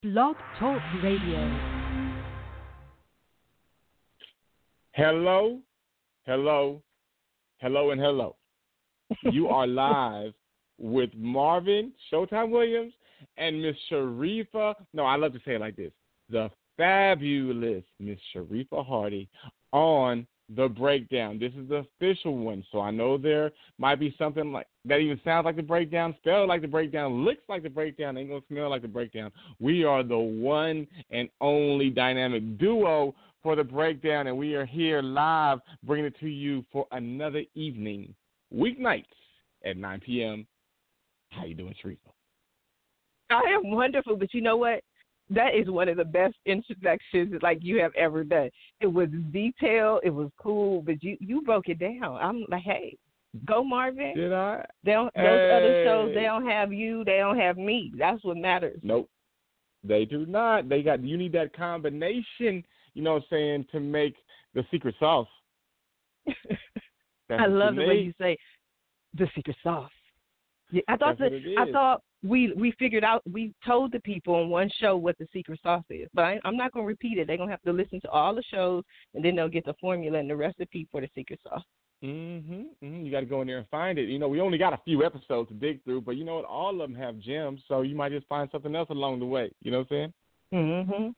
Blog Talk Radio. Hello, hello, hello, and hello. You are live with Marvin Showtime Williams and Miss Sharifa. No, I love to say it like this. The fabulous Miss Sharifa Hardy on The Breakdown. This is the official one, so I know there might be something like that even sounds like The Breakdown, spelled like The Breakdown, looks like The Breakdown, ain't going to smell like The Breakdown. We are the one and only dynamic duo for The Breakdown, and we are here live bringing it to you for another evening, weeknights at 9 p.m. How you doing, Sharifa? I am wonderful, but you know what? That is one of the best introductions like you have ever done. It was detailed, it was cool, but you broke it down. I'm like, hey, go Marvin. Did I? Those other shows, they don't have you, they don't have me. That's what matters. Nope, they do not. You need that combination, you know what I'm saying, to make the secret sauce. I love the way you say the secret sauce. Yeah, I thought we figured out, we told the people on one show what the secret sauce is, but I'm not going to repeat it. They're going to have to listen to all the shows, and then they'll get the formula and the recipe for the secret sauce. You got to go in there and find it. You know, we only got a few episodes to dig through, but you know what? All of them have gems, so you might just find something else along the way. You know what I'm saying?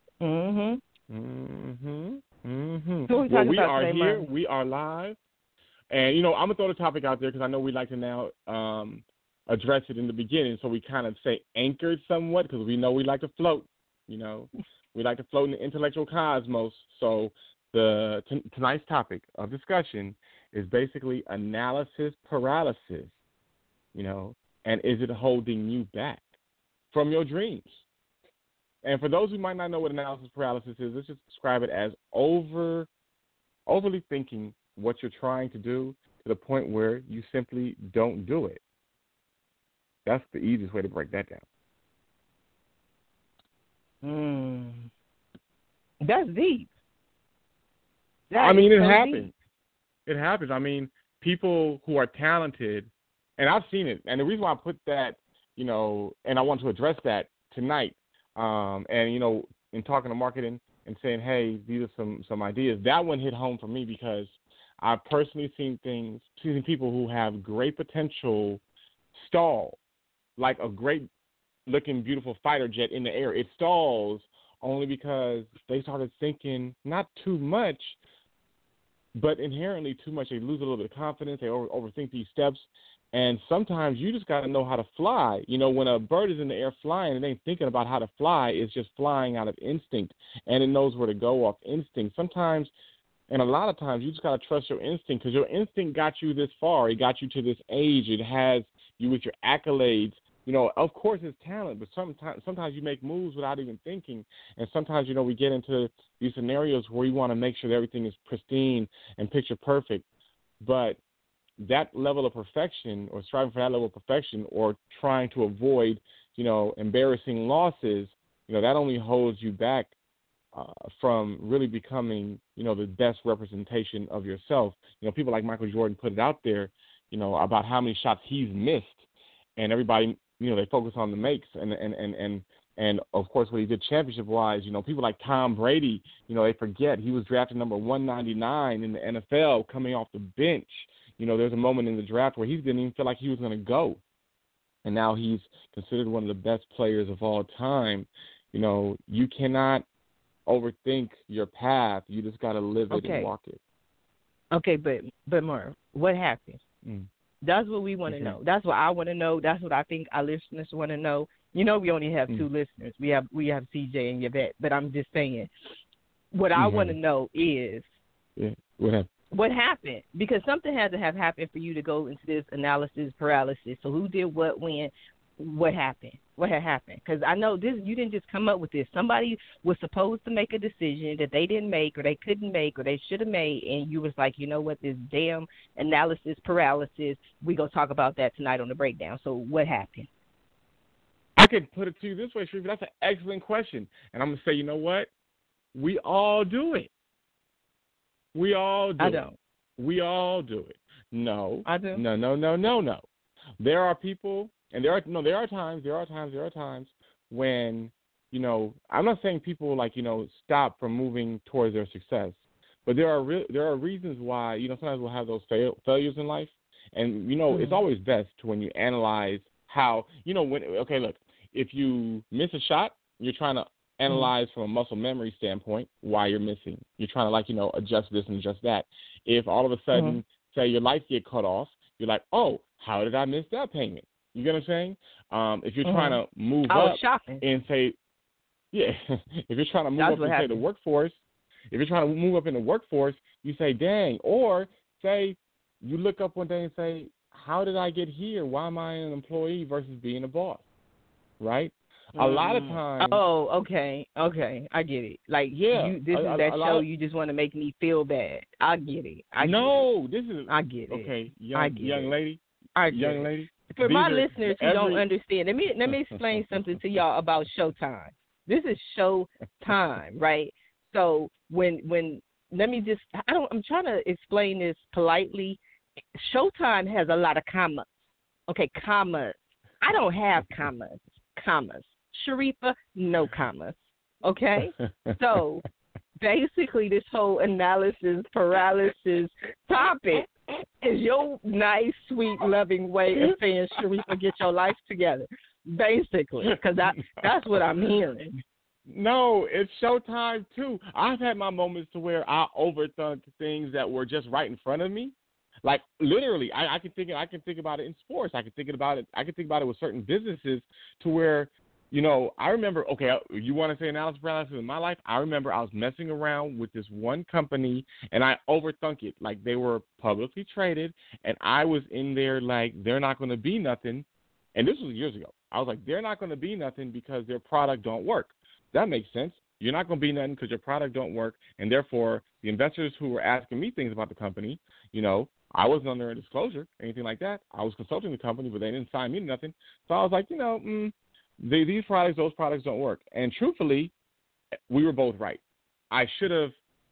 Well, we are here. Martin? We are live. And, you know, I'm going to throw the topic out there because I know we like to now address it in the beginning, so we kind of say anchored somewhat because we know we like to float. You know, we like to float in the intellectual cosmos. So tonight's topic of discussion is basically analysis paralysis, you know, and is it holding you back from your dreams? And for those who might not know what analysis paralysis is, let's just describe it as overly thinking what you're trying to do to the point where you simply don't do it. That's the easiest way to break that down. That's deep. It happens. Deep. It happens. I mean, people who are talented, and I've seen it, and the reason why I put that, you know, and I want to address that tonight, and, you know, in talking to marketing and saying, hey, these are some ideas, that one hit home for me because I've personally seen people who have great potential stall, like a great-looking, beautiful fighter jet in the air. It stalls only because they started thinking not too much, but inherently too much. They lose a little bit of confidence. They overthink these steps. And sometimes you just got to know how to fly. You know, when a bird is in the air flying, it ain't thinking about how to fly. It's just flying out of instinct, and it knows where to go off instinct. Sometimes, and a lot of times, you just got to trust your instinct because your instinct got you this far. It got you to this age. It has you with your accolades. You know, of course, it's talent, but sometimes you make moves without even thinking. And sometimes, you know, we get into these scenarios where you want to make sure that everything is pristine and picture perfect. But that level of perfection, or striving for that level of perfection, or trying to avoid, you know, embarrassing losses, you know, that only holds you back from really becoming, you know, the best representation of yourself. You know, people like Michael Jordan put it out there, you know, about how many shots he's missed, and everybody, you know, they focus on the makes and of course what he did championship wise. You know, people like Tom Brady, you know, they forget he was drafted number 199 in the NFL coming off the bench. You know, there's a moment in the draft where he didn't even feel like he was going to go, and now he's considered one of the best players of all time. You know, you cannot overthink your path. You just got to live it and walk it. Okay, but Marv, what happened? That's what we want to know. That's what I want to know. That's what I think our listeners want to know. You know, we only have two listeners. We have CJ and Yvette, but I'm just saying what I want to know is what happened? Because something had to have happened for you to go into this analysis paralysis. So who did what, when, what happened? What had happened? Because I know this, you didn't just come up with this. Somebody was supposed to make a decision that they didn't make, or they couldn't make, or they should have made, and you was like, you know what, this damn analysis paralysis, we going to talk about that tonight on The Breakdown. So what happened? I could put it to you this way, Sharifa. That's an excellent question. And I'm going to say, you know what? We all do it. We all do it. We all do it. No. I do. No. There are people, and there are times when you know, I'm not saying people like, you know, stop from moving towards their success, but there are reasons why, you know, sometimes we'll have those failures in life, and you know, it's always best to when you analyze how, you know, look, if you miss a shot, you're trying to analyze from a muscle memory standpoint why you're missing. You're trying to, like, you know, adjust this and adjust that. If all of a sudden, say your lights get cut off, you're like, oh, how did I miss that payment? You get what I'm saying? If you're trying to move up and say, if you're trying to move up and say the workforce, if you're trying to move up in the workforce, you say, dang. Or say you look up one day and say, how did I get here? Why am I an employee versus being a boss? Right? A lot of times. Oh, okay. I get it. Like, this is that show. You just want to make me feel bad. I get it. I get it. Okay, young lady. Young lady. For my listeners who don't understand, let me explain something to y'all about Showtime. This is Showtime, right? So I'm trying to explain this politely. Showtime has a lot of commas. Okay, commas. I don't have commas. Sharifa, no commas. Okay? So basically this whole analysis paralysis topic is your nice, sweet, loving way of saying, Sharifa, get your life together. Basically, because that's what I'm hearing. No, it's Showtime too. I've had my moments to where I overthunk things that were just right in front of me. Like literally, I can think about it in sports. I can think about it with certain businesses to where, you know, I remember. Okay, you want to say analysis paralysis in my life? I remember I was messing around with this one company and I overthunk it. Like they were publicly traded, and I was in there like they're not going to be nothing. And this was years ago. I was like, they're not going to be nothing because their product don't work. That makes sense. You're not going to be nothing because your product don't work, and therefore the investors who were asking me things about the company, you know, I wasn't under a disclosure, anything like that. I was consulting the company, but they didn't sign me to nothing. So I was like, you know, these products, those products don't work. And truthfully, we were both right. I should have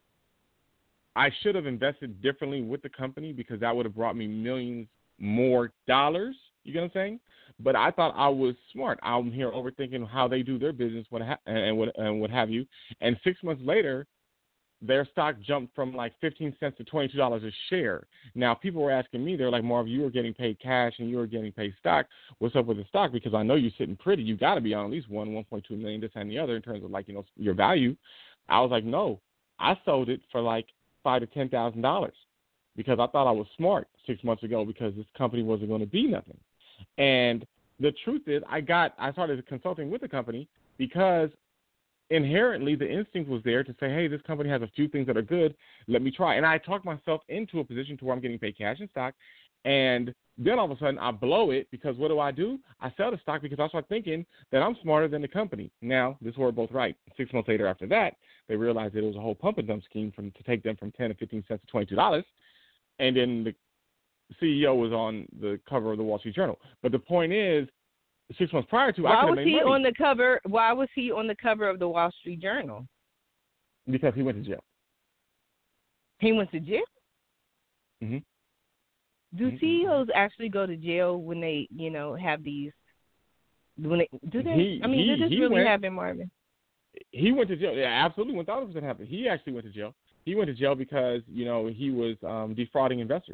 invested differently with the company because that would have brought me millions more dollars. You get what I'm saying? But I thought I was smart. I'm here overthinking how they do their business, and what have you. And 6 months later, their stock jumped from like 15 cents to $22 a share. Now, people were asking me, they're like, Marv, you were getting paid cash and you were getting paid stock. What's up with the stock? Because I know you're sitting pretty. You got to be on at least 1.2 million, this and the other in terms of like, you know, your value. I was like, no, I sold it for like $5,000 to $10,000 because I thought I was smart 6 months ago because this company wasn't going to be nothing. And the truth is, I started consulting with the company because inherently the instinct was there to say, hey, this company has a few things that are good. Let me try. And I talked myself into a position to where I'm getting paid cash and stock. And then all of a sudden I blow it because what do? I sell the stock because I start thinking that I'm smarter than the company. Now, this were both right. 6 months later after that, they realized that it was a whole pump and dump scheme to take them from 10 to 15 cents to $22. And then the CEO was on the cover of the Wall Street Journal. But the point is, 6 months prior to, I could have made money. Why was he on the cover of the Wall Street Journal? Because he went to jail. He went to jail? Mm-hmm. Do CEOs actually go to jail when they, you know, have these? Do they? Does this really happen, Marvin? He went to jail. Yeah, absolutely, 1,000% happened. He actually went to jail. He went to jail because, you know, he was defrauding investors.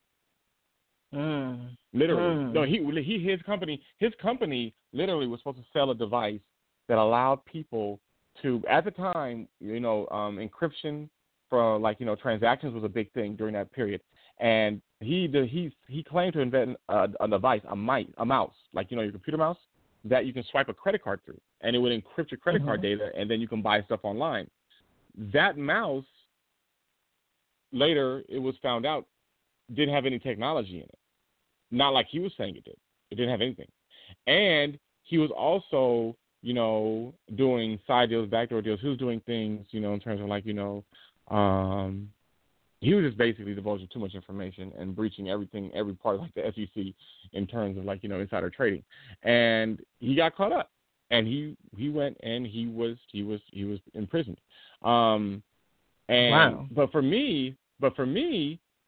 Literally. No, his company literally was supposed to sell a device that allowed people to, at the time, you know, encryption for, like, you know, transactions was a big thing during that period. And he claimed to invent a device, a mouse, like, you know, your computer mouse, that you can swipe a credit card through, and it would encrypt your credit card data, and then you can buy stuff online. That mouse, later it was found out, didn't have any technology in it. Not like he was saying it did. It didn't have anything. And he was also, you know, doing side deals, backdoor deals. He was doing things, you know, in terms of like, you know, he was just basically divulging too much information and breaching everything, every part of like the SEC in terms of like, you know, insider trading. And he got caught up. And he went and he was imprisoned. Wow. But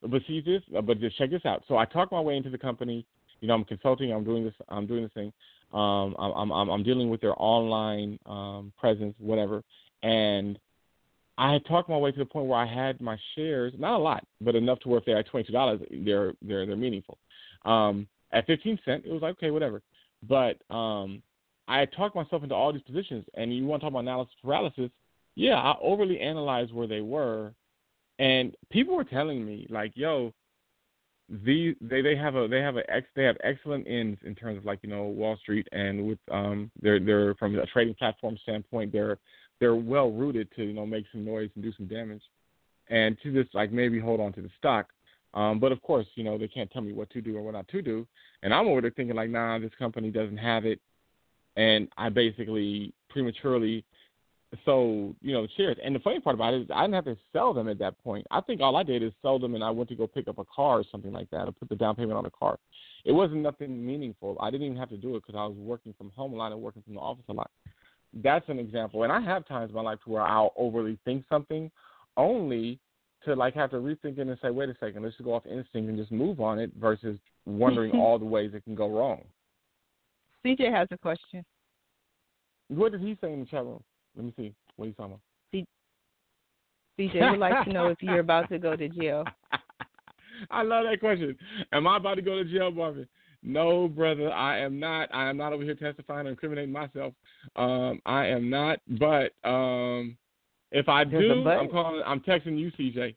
just check this out. So I talked my way into the company. You know, I'm consulting. I'm doing this thing. I'm dealing with their online presence, whatever. And I had talked my way to the point where I had my shares, not a lot, but enough to where if they're at $22, they're meaningful. At 15 cents, it was like, okay, whatever. But I had talked myself into all these positions, and you want to talk about analysis paralysis? Yeah, I overly analyzed where they were, and people were telling me like, "Yo, they have excellent ends in terms of like Wall Street, and with they're from a trading platform standpoint, they're well rooted to make some noise and do some damage, and to just like maybe hold on to the stock." But of course, they can't tell me what to do or what not to do, and I'm over there thinking like, nah, this company doesn't have it. And I basically prematurely sold, the shares. And the funny part about it is I didn't have to sell them at that point. I think all I did is sell them, and I went to go pick up a car or something like that, or put the down payment on a car. It wasn't nothing meaningful. I didn't even have to do it because I was working from home a lot and working from the office a lot. That's an example. And I have times in my life where I'll overly think something only to like have to rethink it and say, wait a second, let's just go off instinct and just move on it versus wondering all the ways it can go wrong. CJ has a question. What did he say in the chat room? Let me see. What are you talking about? CJ would like to know if you're about to go to jail. I love that question. Am I about to go to jail, Marvin? No, brother, I am not. I am not over here testifying or incriminating myself. I am not. But if I do, I'm texting you, CJ.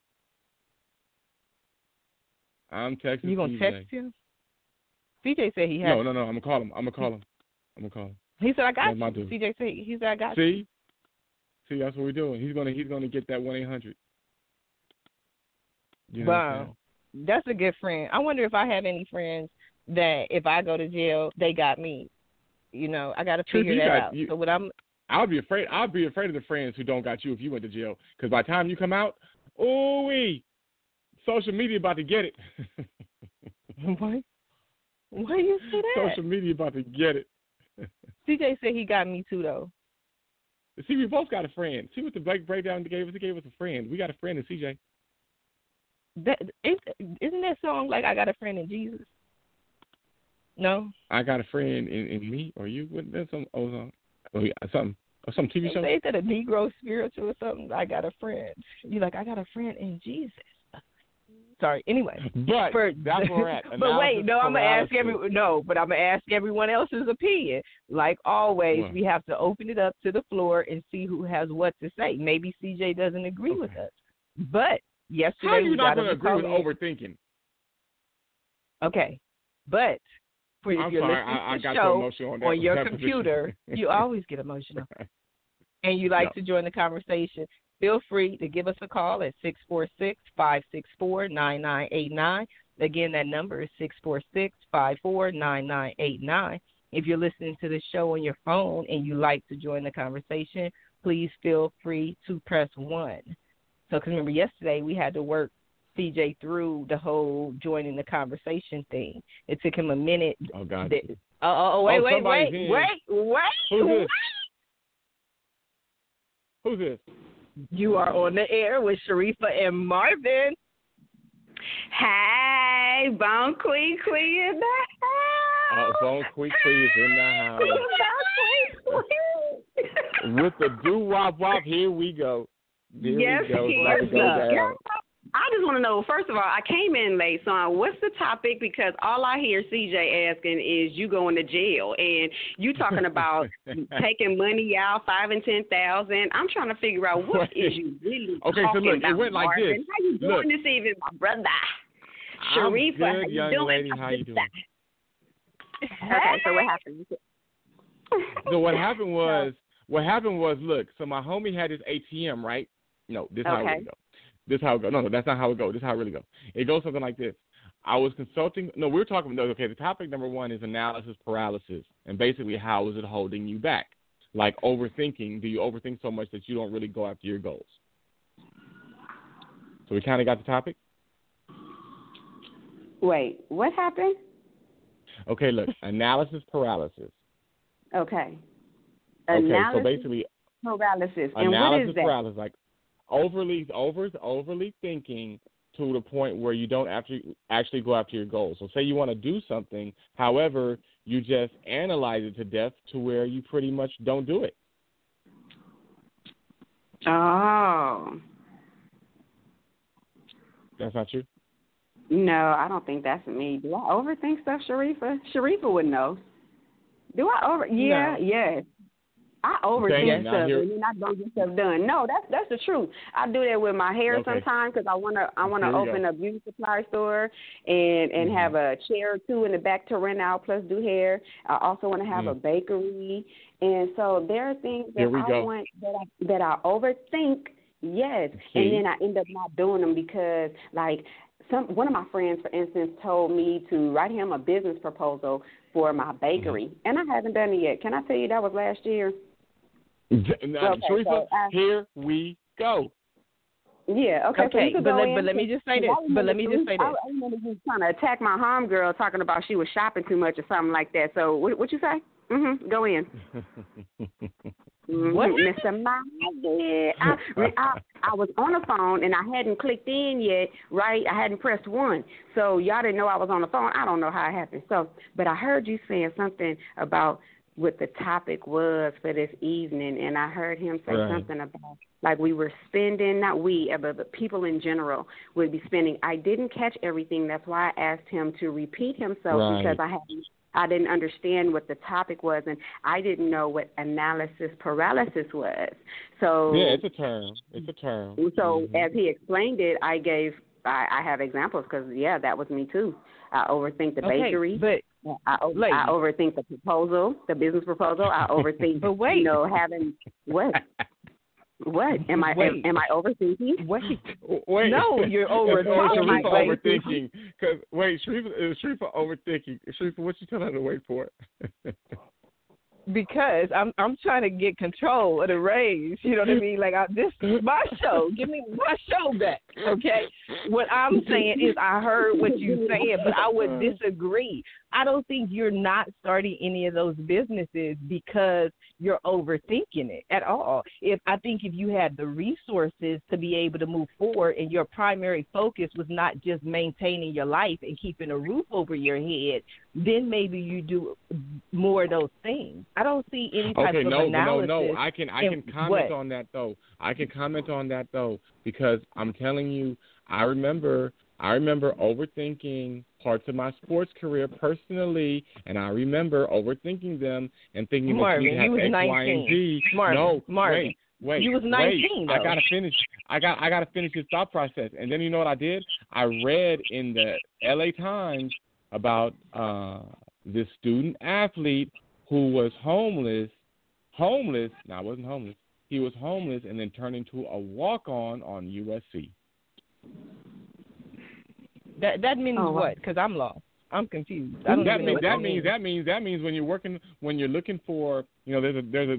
I'm texting you. Gonna text him? CJ said he has. No. I'm gonna call him. He said I got you. CJ said he said I got you. See, that's what we're doing. He's gonna get that 1-800. Wow, that's a good friend. I wonder if I have any friends that if I go to jail, they got me. I got to figure that out. So what I'll be afraid of the friends who don't got you if you went to jail. Because by the time you come out, social media about to get it. What? Why you say that? Social media about to get it. CJ said he got me too, though. See, we both got a friend. See what the Blake breakdown gave us? He gave us a friend. We got a friend in CJ. Isn't that song like I got a friend in Jesus? No. I got a friend in me or you. There's some song. Some TV show. Is that a Negro spiritual or something? I got a friend. You like I got a friend in Jesus. Sorry. Anyway, but that's where we're at. But wait, no, I'm gonna ask everyone else's opinion. Like always, we have to open it up to the floor and see who has what to say. Maybe CJ doesn't agree with us, but yesterday how are you not going to agree with overthinking? Okay, but if you're listening to the show on your computer, you always get emotional, and you like to join the conversation. Feel free to give us a call at 646-564-9989. Again, that number is 646-564-9989. If you're listening to the show on your phone and you like to join the conversation, please feel free to press 1. So, because remember, yesterday we had to work CJ through the whole joining the conversation thing. It took him a minute. Oh, God. Wait. Who's this? You are on the air with Sharifa and Marvin. Hey, Bone Quee in the house. Bone Quee is in the house. With the doo-wop, here we go. Yes, I just want to know, first of all, I came in late, so what's the topic? Because all I hear CJ asking is you going to jail, and you talking about taking money out, $5,000 and $10,000. I'm trying to figure out what is you really talking about. Okay, so look, it went like Marvin. this. How you doing this evening, my brother? Sharifa, how you young doing? Lady, how you doing? Okay, so what happened? So what happened was, look, so my homie had his ATM, right? No, this is how it really goes. This is how it goes. No, that's not how it goes. This is how it really goes. It goes something like this. I was consulting. No, we were talking. Okay, the topic number 1 is analysis paralysis, and basically how is it holding you back? Like overthinking. Do you overthink so much that you don't really go after your goals? So we kind of got the topic. Wait, what happened? Okay, look, analysis paralysis. Okay. So basically, paralysis. And analysis what is that? paralysis, like overly thinking to the point where you don't actually go after your goals. So say you want to do something, however, you just analyze it to death to where you pretty much don't do it. Oh. That's not true? No, I don't think that's me. Do I overthink stuff, Sharifa? Sharifa would know. Do I Yeah, no. Yes. I overthink stuff and then I don't get stuff done. No, that's the truth. I do that with my hair sometimes because I wanna open a beauty supply store and have a chair or two in the back to rent out plus do hair. I also want to have a bakery, and so there are things that I want that I overthink. Yes, and then I end up not doing them because one of my friends, for instance, told me to write him a business proposal for my bakery, and I haven't done it yet. Can I tell you that was last year? Teresa, here we go. Yeah, okay. So but let me just say this. I remember you trying to attack my homegirl, talking about she was shopping too much or something like that. So what you say? Go in. What? Mr. I was on the phone and I hadn't clicked in yet, right? I hadn't pressed 1. So y'all didn't know I was on the phone. I don't know how it happened. So, but I heard you saying something about what the topic was for this evening, and I heard him say something about we were spending, not we, but people in general would be spending. I didn't catch everything. That's why I asked him to repeat himself because I didn't understand what the topic was, and I didn't know what analysis paralysis was. So yeah, it's a term. So as he explained it, I have examples because that was me too. I overthink the bakery. But I overthink the proposal, the business proposal. I overthink, having what? What am I overthinking? Wait. No, you're overthinking. Because Sharifa overthinking. Sharifa, what you telling her to wait for? Because I'm trying to get control of the raise. You know what I mean? This is my show. Give me my show back, okay? What I'm saying is I heard what you're saying, but I would disagree. I don't think you're not starting any of those businesses because you're overthinking it at all. I think if you had the resources to be able to move forward and your primary focus was not just maintaining your life and keeping a roof over your head, then maybe you do more of those things. I don't see any type of analysis. No. I can comment on that though. Because I'm telling you, I remember overthinking parts of my sports career personally, and I remember overthinking them and thinking that you have X, 19. Y, and Z. Marvin, wait. You was 19. I gotta finish. I gotta finish this thought process. And then you know what I did? I read in the LA Times about this student athlete who was homeless. No, I wasn't homeless. He was homeless and then turned into a walk-on USC. That means what? Because I'm lost. I'm confused. That means when you're looking for, there's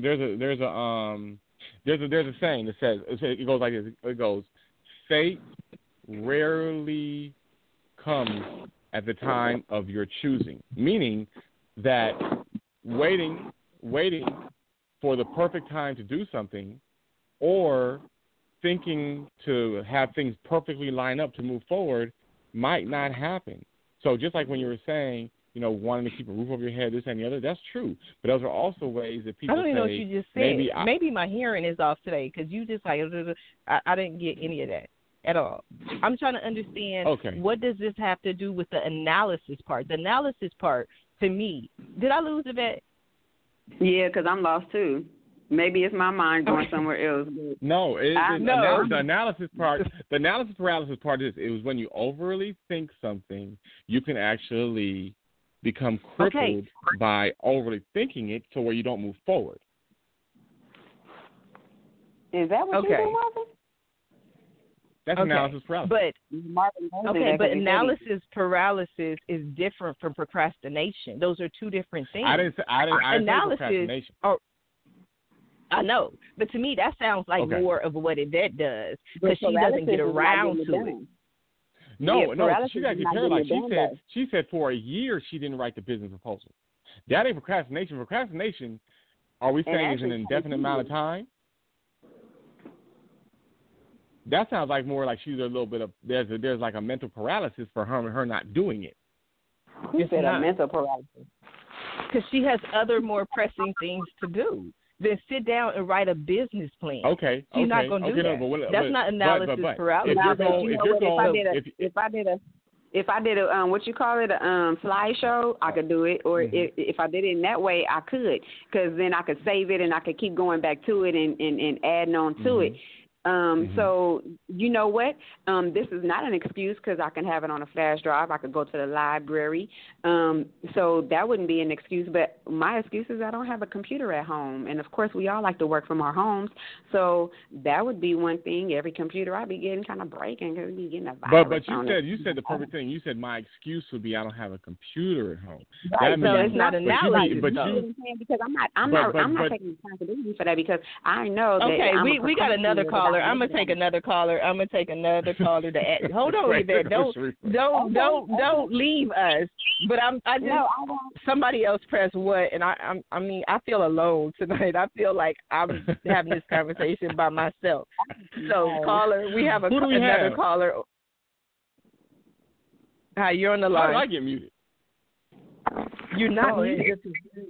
a saying that says it goes like this. It goes, fate rarely comes at the time of your choosing, meaning that waiting for the perfect time to do something, or thinking to have things perfectly line up to move forward might not happen. So just like when you were saying, wanting to keep a roof over your head, this and the other, that's true. But those are also ways that people I don't even know what you just said. Maybe my hearing is off today because you just I didn't get any of that at all. I'm trying to understand what does this have to do with the analysis part. The analysis part, to me, did I lose a bet? Yeah, because I'm lost too. Maybe it's my mind going somewhere else. No, the analysis part. The analysis paralysis part is it was when you overly think something, you can actually become crippled by overly thinking it, to where you don't move forward. Is that what you're doing, Marvin? That's analysis paralysis. But analysis paralysis is different from procrastination. Those are two different things. I didn't say procrastination. I know, but to me that sounds like more of what Yvette does, because she doesn't get around to it. No, she got to get paralyzed. She said for a year she didn't write the business proposal. That ain't procrastination. Procrastination, are we saying, is an indefinite amount of time? that sounds like more like she's a little bit of there's like a mental paralysis for her not doing it. You said a mental paralysis. Because she has other more pressing things to do than sit down and write a business plan. Okay. She's not going to do that. That's not analysis paralysis. If I did a what you call it, a slideshow, I could do it. Or if I did it in that way, I could, because then I could save it and I could keep going back to it and adding on to it. So you know what? This is not an excuse, because I can have it on a flash drive. I could go to the library. So that wouldn't be an excuse. But my excuse is I don't have a computer at home. And, of course, we all like to work from our homes. So that would be one thing. Every computer I'd be getting kind of breaking, because I'd be getting a virus. But you said the perfect thing. You said my excuse would be I don't have a computer at home. Right, so it's not an analysis. Because I'm not taking responsibility for that, because I know that. Okay, we got another caller. I'm gonna take another caller. To add. Hold on, Yvette. Don't leave us. But somebody else pressed what, and I feel alone tonight. I feel like I'm having this conversation by myself. So caller, we have another caller. Hi, you're on the line. How did I get muted? You're not muted.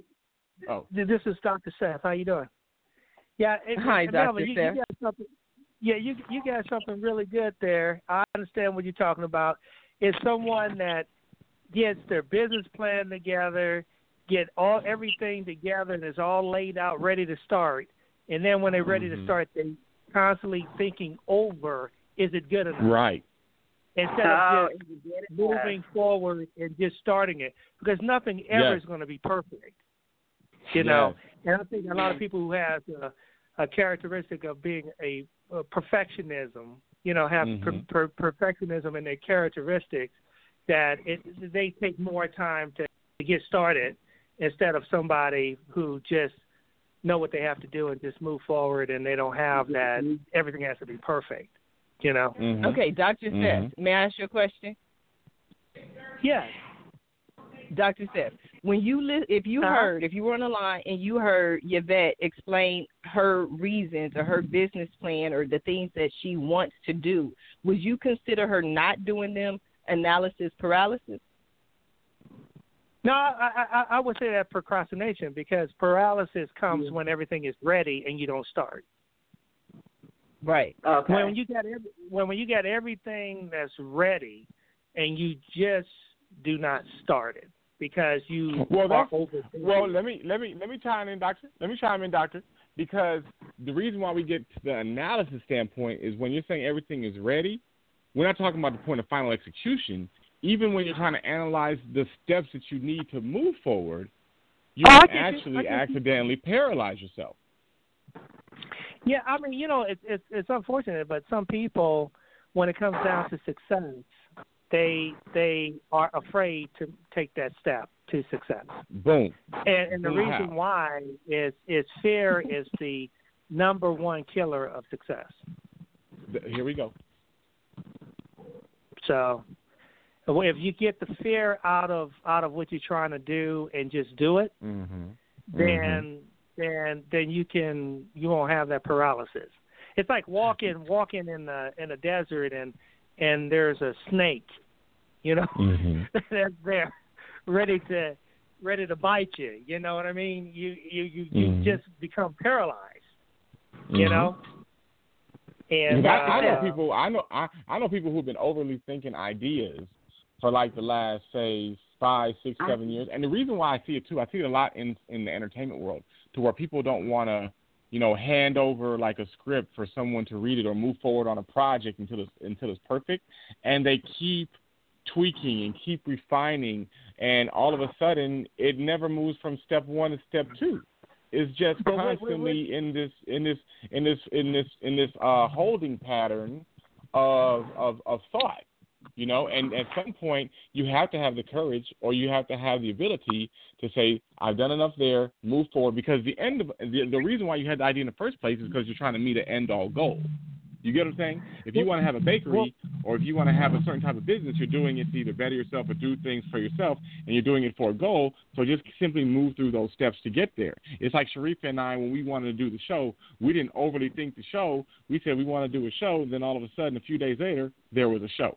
This is Dr. Seth. How you doing? Yeah. Hi, Dr. Seth. You got something really good there. I understand what you're talking about. It's someone that gets their business plan together, get everything together, and is all laid out, ready to start. And then when they're ready to start, they constantly thinking over, is it good enough? Right. Instead of just moving forward and just starting it, because nothing ever is going to be perfect. You know, and I think a lot of people who have a characteristic of being a perfectionism, have perfectionism in their characteristics, that they take more time to get started instead of somebody who just know what they have to do and just move forward, and they don't have that. Everything has to be perfect, Okay, Dr. Seth, may I ask you a question? Yes. Dr. Seth, when if you were on the line and you heard Yvette explain her reasons or her business plan or the things that she wants to do, would you consider her not doing them analysis paralysis? No, I would say that procrastination, because paralysis comes when everything is ready and you don't start. Right. Okay. When you got everything that's ready and you just do not start it. Because you are over. Well, let me chime in, doctor. Because the reason why we get to the analysis standpoint is when you're saying everything is ready, we're not talking about the point of final execution. Even when you're trying to analyze the steps that you need to move forward, you can accidentally paralyze yourself. Yeah, I mean, it's unfortunate, but some people, when it comes down to success, they are afraid to take that step to success. Boom. And the reason why is fear is the number one killer of success. Here we go. So if you get the fear out of what you're trying to do and just do it, then you won't have that paralysis. It's like walking in the desert and there's a snake, that's there, ready to bite you. You know what I mean? You just become paralyzed. And I know people who've been overly thinking ideas for like the last, say, 5, 6, 7 years. And the reason why I see it too, I see it a lot in the entertainment world, to where people don't want to, hand over like a script for someone to read it or move forward on a project until it's perfect, and they keep tweaking and keep refining, and all of a sudden it never moves from step 1 to step 2. It's just constantly in this holding pattern of thought, and at some point you have to have the courage, or you have to have the ability to say, I've done enough there, move forward, because the reason why you had the idea in the first place is because you're trying to meet an end all goal. You get what I'm saying? If you want to have a bakery or if you want to have a certain type of business, you're doing it to either better yourself or do things for yourself, and you're doing it for a goal. So just simply move through those steps to get there. It's like Sharif and I, when we wanted to do the show, we didn't overly think the show. We said we want to do a show. Then all of a sudden, a few days later, there was a show.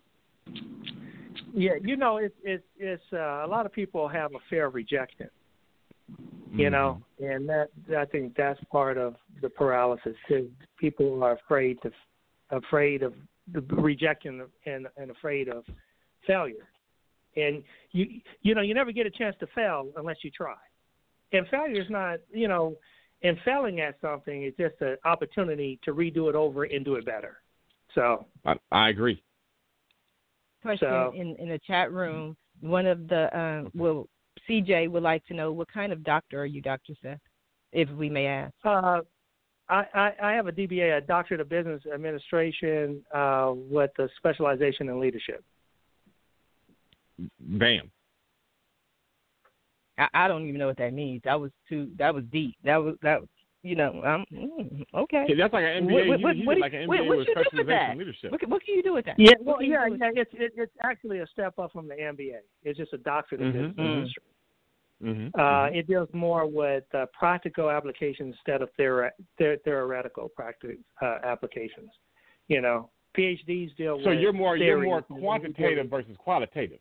Yeah, it's a lot of people have a fear of rejection. And that I think that's part of the paralysis too. People are afraid of the rejection and afraid of failure. And you never get a chance to fail unless you try. And failure is not, and failing at something is just an opportunity to redo it over and do it better. So I agree. Question in the chat room. One of the CJ would like to know, what kind of doctor are you, Dr. Seth, if we may ask? I have a DBA, a Doctorate of Business Administration, with a specialization in leadership. Bam. I don't even know what that means. That was deep. That was okay. Yeah, that's like an MBA. Like an MBA with specialization in leadership. What can you do with that? Yeah, it's actually a step up from the MBA. It's just a Doctorate of Business Administration. It deals more with practical applications instead of theoretical applications. PhDs deal with. So you're more quantitative versus qualitative.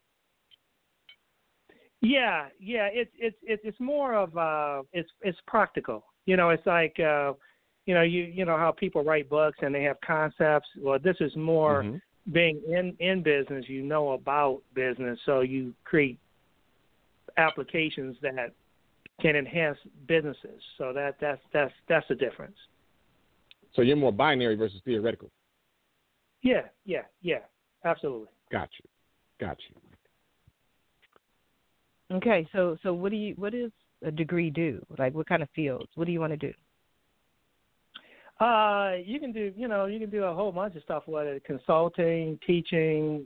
Yeah. It's more of it's practical. It's like you know how people write books and they have concepts. Well, this is more being in business. About business, so you create applications that can enhance businesses. So that's the difference. So you're more binary versus theoretical. Yeah, absolutely. Got you. Okay, so what does a degree do? Like, what kind of fields? What do you want to do? You can do a whole bunch of stuff with it: consulting, teaching.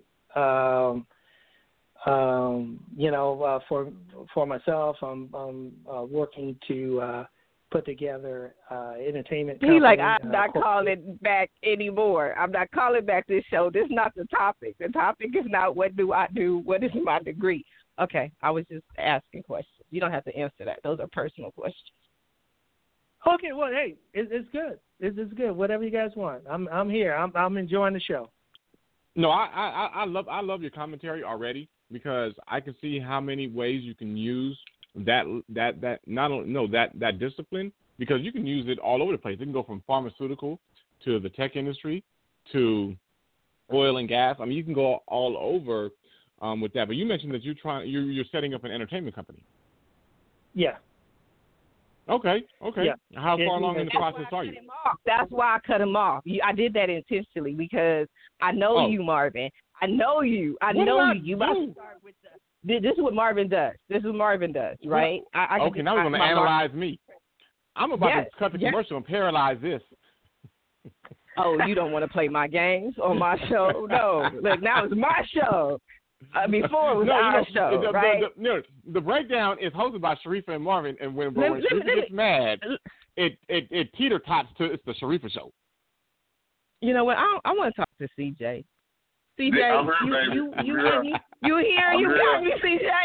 For myself, I'm working to put together entertainment company. He's like, I'm not calling back anymore. I'm not calling back this show. This is not the topic. The topic is not what do I do, what is my degree. Okay, I was just asking questions. You don't have to answer that. Those are personal questions. Okay, well, hey, it's good. It's good. Whatever you guys want. I'm here. I'm enjoying the show. No, I love your commentary already, because I can see how many ways you can use that discipline, because you can use it all over the place. It can go from pharmaceutical to the tech industry to oil and gas. I mean, you can go all over with that. But you mentioned that you're setting up an entertainment company. Yeah. Okay. Yeah. How far along in the process are you? That's why I cut him off. I did that intentionally because I know you, Marvin. I know you. You about to start with this is what Marvin does. Right? Okay, now we're going to analyze me. I'm about to cut the commercial and paralyze this. Oh, you don't want to play my games on my show? No. Look, now it's my show. Before it was our show, right? The breakdown is hosted by Sharifa and Marvin, and when Sharifa gets mad, it teeter-tots to it's the Sharifa show. You know what? I want to talk to CJ. CJ, you hear me? You got me,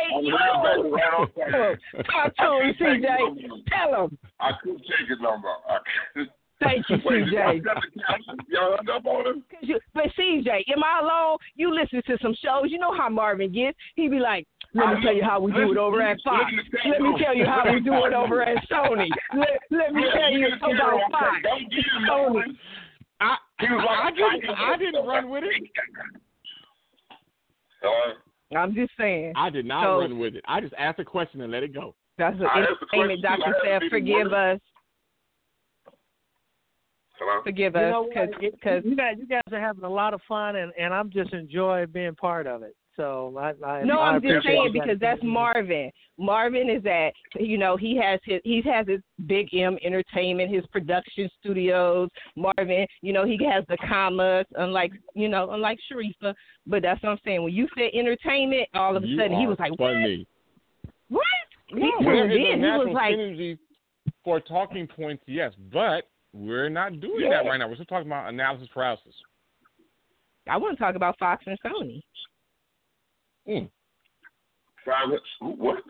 CJ? Talk to him, CJ. Tell him. I couldn't take it no more. Thank you, CJ. Y'all hung up on him? But CJ, am I alone? You listen to some shows. You know how Marvin gets. He be like, let me tell you how we do it over at Fox. Let me tell you how we do it over at Sony. Let me tell you about Fox. Sony. I didn't run with it. I'm just saying. I did not run with it. I just asked a question and let it go. That's what entertainment Dr. Seth, forgive us. Hello? Forgive us, because you guys are having a lot of fun, and I'm just enjoying being part of it. So I'm just saying because that's Marvin. Marvin is at he has his Big M Entertainment, his production studios. Marvin, he has the commas, unlike Sharifa. But that's what I'm saying. When you said entertainment, all of a sudden he was like, funny. What? There is a natural synergy for talking points, yes, but We're not doing that right now. We're still talking about analysis paralysis. I want to talk about Fox and Sony. What?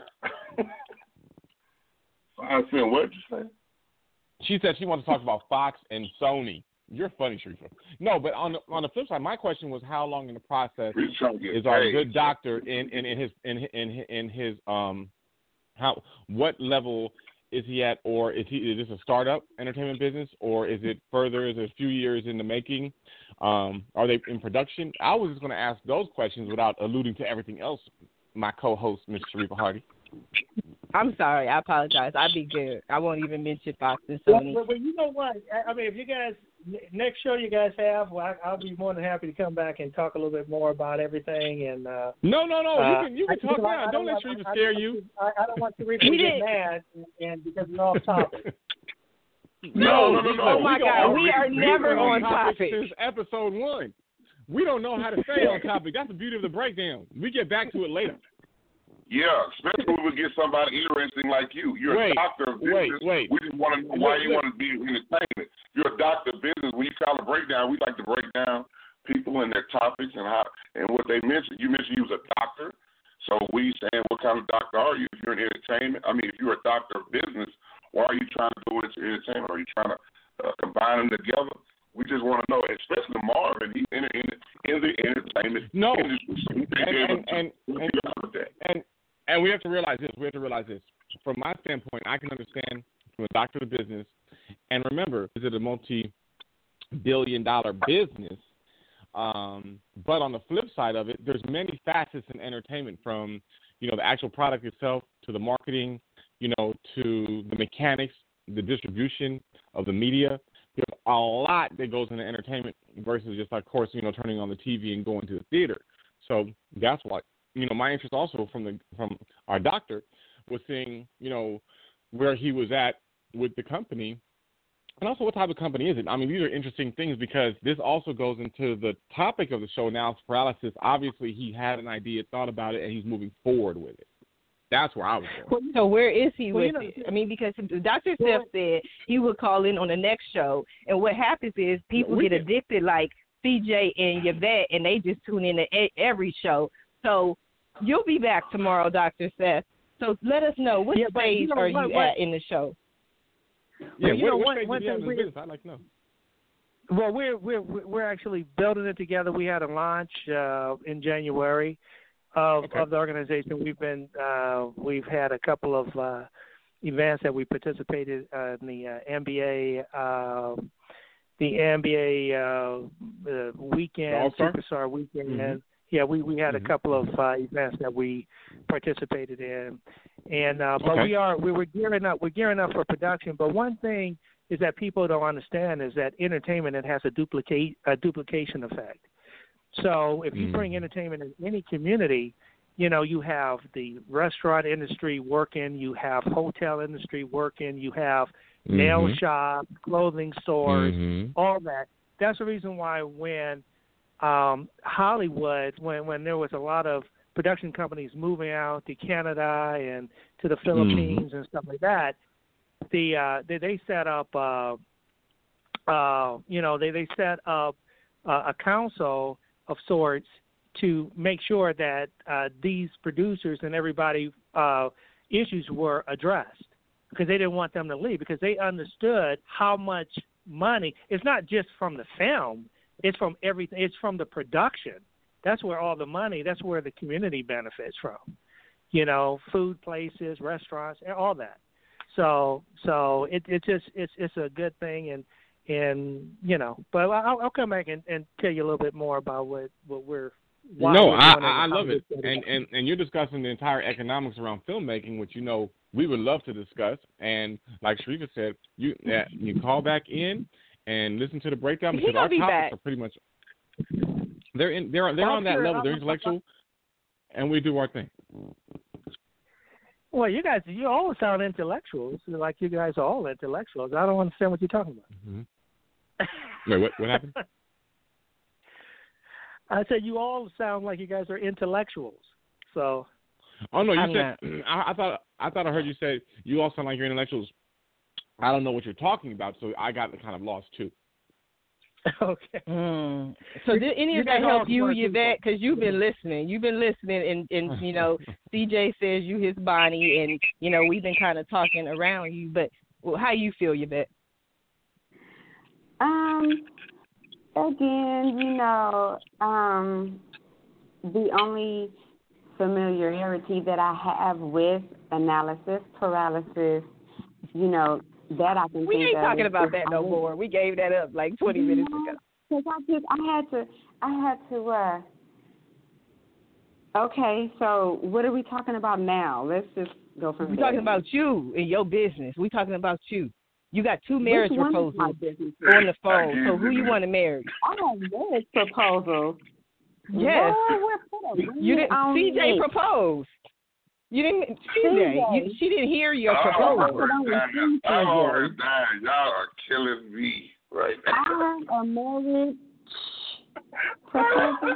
I said, what did you say? She said she wanted to talk about Fox and Sony. You're funny, Sharifa. No, but on the flip side, my question was how long in the process is our good doctor in his what level is he at, or is this a startup entertainment business, or is it further? Is it a few years in the making? Are they in production? I was just going to ask those questions without alluding to everything else. My co-host, Ms. Sharifa Hardy. I'm sorry. I apologize. I'll be good. I won't even mention Fox and Sony. Well, you know what? I mean, if you guys next show you guys have, well, I'll be more than happy to come back and talk a little bit more about everything. And no, you can talk now. Don't let Sharifa scare you. I don't want Sharifa to get mad, and because we're off topic. No. Oh my God, we are never on topic since episode 1. We don't know how to stay on topic. That's the beauty of the breakdown. We get back to it later. Yeah, especially when we get somebody interesting like you. You're a doctor of business. Wait. We just want to know why you want to be in entertainment. You're a doctor of business. When you call a breakdown, we like to break down people and their topics and how and what they mentioned. You mentioned you was a doctor. So we saying, what kind of doctor are you? If you're in entertainment, if you're a doctor of business, why are you trying to go into entertainment? Are you trying to combine them together? We just want to know, especially Marvin, he's in the entertainment industry. And we have to realize this. From my standpoint, I can understand from a doctor of business. And remember, is it a multi-billion-dollar business? But on the flip side of it, there's many facets in entertainment, from the actual product itself to the marketing, to the mechanics, the distribution of the media. There's a lot that goes into entertainment versus just, of course, turning on the TV and going to the theater. So that's why. My interest also from our doctor was seeing, where he was at with the company, and also what type of company is it. These are interesting things because this also goes into the topic of the show, analysis paralysis. Obviously, he had an idea, thought about it, and he's moving forward with it. That's where I was going. So where is he with it? Because Dr. Steph said he would call in on the next show, and what happens is people get addicted like CJ and Yvette, and they just tune in to every show. So you'll be back tomorrow, Dr. Seth. So let us know, what stage are you at in the show? Yeah, what stage are you at in the business? I'd like to know. Well, we're actually building it together. We had a launch in January of the organization. We've had a couple of events that we participated in, the NBA weekend, Superstar Weekend. Mm-hmm. Yeah, we had a couple of events that we participated in, and but we're gearing up. We're gearing up for production. But one thing is that people don't understand is that entertainment, it has a duplication effect. So if you bring entertainment in any community, you have the restaurant industry working, you have hotel industry working, you have nail shops, clothing stores, all that. That's the reason why when Hollywood, when there was a lot of production companies moving out to Canada and to the Philippines and stuff like that, they set up, they set up a council of sorts to make sure that these producers and everybody issues were addressed, because they didn't want them to leave, because they understood how much money, it's not just from the film, it's from everything. It's from the production. That's where all the money, that's where the community benefits from. Food places, restaurants, all that. So it's a good thing, and but I'll come back and tell you a little bit more about what we're. I love it, and you're discussing the entire economics around filmmaking, which we would love to discuss. And like Sharifa said, you call back in and listen to the breakdown, because our topics are pretty much they're on that level. They're intellectual, and we do our thing. Well, you all sound intellectuals. Like you guys are all intellectuals. I don't understand what you're talking about. Wait, what happened? I said you all sound like you guys are intellectuals. So. Oh no, you said I thought I heard you say you all sound like you're intellectuals I don't know what you're talking about, so I got kind of lost too. Okay. So did any of that help you, Yvette? Because you've been listening. And you know, CJ says you his Bonnie, and you know we've been kind of talking around you. But how you feel, Yvette? Again, you know, the only familiarity that I have with analysis paralysis, you know, that I can. We think ain't of talking about just, that no more. We gave that up like 20 minutes ago. Because I had to. Okay, so what are we talking about now? Let's just go from there. We're talking about you and your business. We're talking about you. You got 2 marriage proposals on the phone. So who you want to marry? I have marriage proposals. Yes. You didn't. CJ me. proposed. You didn't. CJ. She didn't hear your proposal. I'm already dying. Y'all are killing me right now. I am a marriage proposal.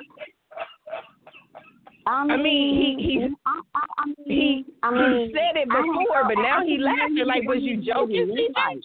I mean, he said it before, but now he laughing like, was you joking, CJ?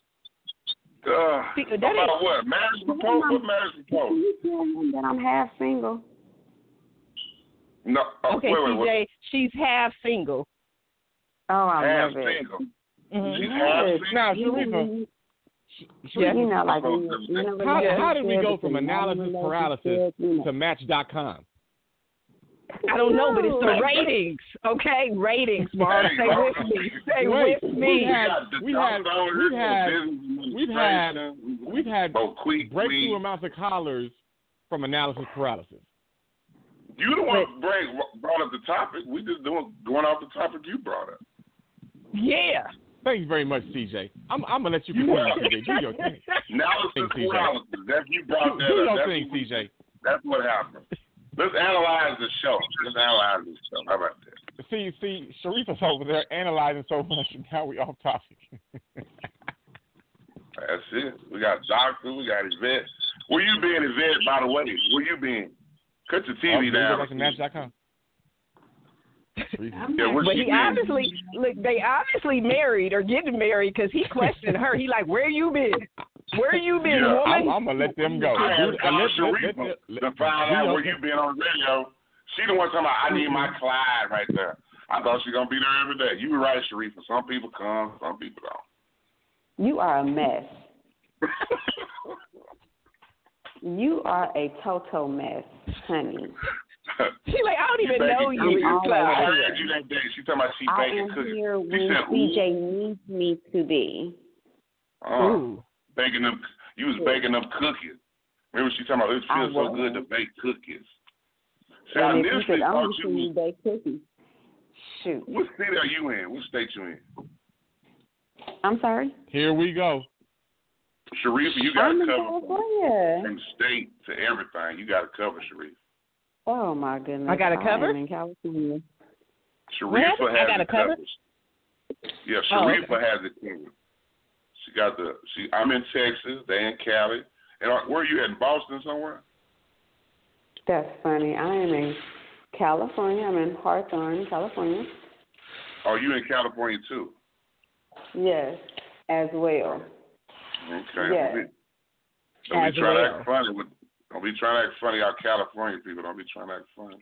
About what? Marriage proposal? What marriage proposal? You tell him that I'm half single. No. Okay, CJ, she's half single. Oh, I half love it. Single. Mm-hmm. She's half single. Now, Sharifa. Yeah. You know, like How did we go from analysis paralysis to Match.com? I don't know, but it's the ratings. Okay, ratings, Mark. Stay with me. Stay with me. We've had breakthrough amounts of callers from analysis paralysis. You the one brought up the topic. We just going off the topic you brought up. Yeah. Thank you very much, CJ. I'm gonna let you continue, CJ. Do your thing. Analysis paralysis. That you brought that do up. Your thing, CJ. That's what happened. Let's analyze the show. How about that? See, Sharifa's over there analyzing so much, and now we off topic. That's it. We got Doctor. We got Yvette. Where you been, Yvette? By the way, where you been? Cut your TV down. Back to Match.com. Yeah, but they obviously married or getting married because he questioned her. He like, where you been? Where you been, woman? I'm gonna let them go. I asked Sharifa to find out where you been on the radio. She the one talking about, I need my Clyde right there. I thought she gonna be there every day. You were right, Sharifa. Some people come, some people don't. You are a mess. You are a total mess, honey. She like, I don't even know you. I heard you that day. She talking about she baking cookies. I am here when CJ needs me to be. Baking them. You was baking them cookies. Remember she talking about it feels so good to bake cookies. See, I initially thought you was bake cookies. Shoot. What state are you in? What state you in? I'm sorry? Here we go. Sharifa, you got to cover California. From state to everything. You got to cover, Sharifa. Oh, my goodness. I got to cover? I'm in California. Sharifa has it covered. Yeah, Sharifa has it covered. She got I'm in Texas. They in Cali. And where are you at? In Boston somewhere? That's funny. I am in California. I'm in Hawthorne, California. Oh, you in California too? Yes, as well. Okay. Yes. Don't be trying to act funny. Don't be trying to act funny. Y'all California people. Don't be trying to act funny.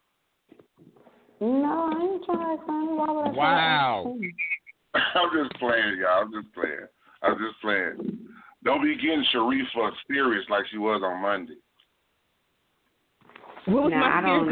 No, I ain't trying to act funny. Why would I wow. I'm just playing, y'all. I'm just playing. Don't be getting Sharifa serious like she was on Monday. What was my experience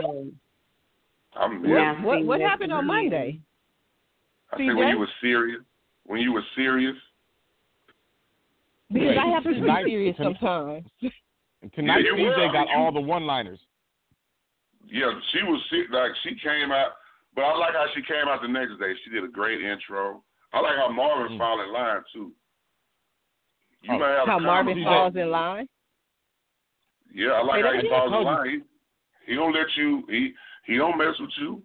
on Monday? What happened on Monday? I said when you were serious. When you were serious. Because I have to be serious sometimes. Tonight, CJ got all the one-liners. Yeah, she was like she came out, but I like how she came out the next day. She did a great intro. I like how Marvin fell in line too. You might have how Marvin falls in line. Yeah, I like how he falls in line. He don't let you. He don't mess with you.